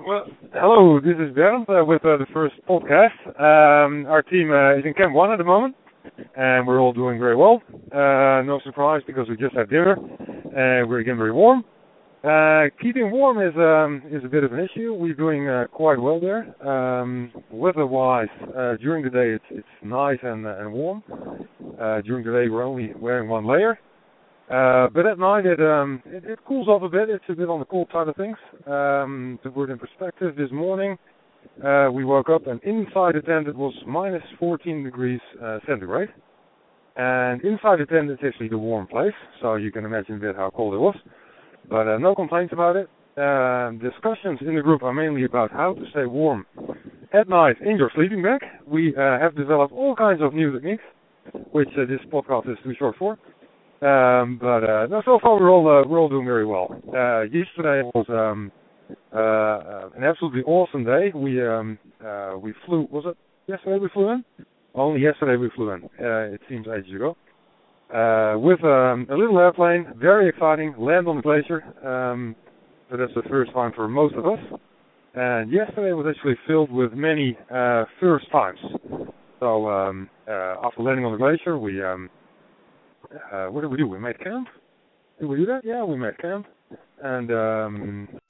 Well, hello, this is Bernd with the first podcast. Our team is in Camp 1 at the moment, and we're all doing very well. No surprise because we just had dinner, and we're getting very warm. Keeping warm is a bit of an issue. We're doing quite well there. Weather-wise, during the day it's nice and warm. During the day we're only wearing one layer. But at night it cools off a bit. It's a bit on the cold side of things. To put it in perspective, this morning we woke up and inside the tent it was minus 14 degrees centigrade. And inside the tent it's actually the warm place, so you can imagine a bit how cold it was. But no complaints about it. Discussions in the group are mainly about how to stay warm at night in your sleeping bag. We have developed all kinds of new techniques, which this podcast is too short for. But no, so far we're all doing very well. Yesterday was an absolutely awesome day. We flew. Was it yesterday we flew in? Only yesterday we flew in. It seems ages ago. With a little airplane, very exciting. Land on the glacier. So that's the first time for most of us. And yesterday was actually filled with many first times. So after landing on the glacier, we what did we do? We made camp. Did we do that? Yeah, we made camp. And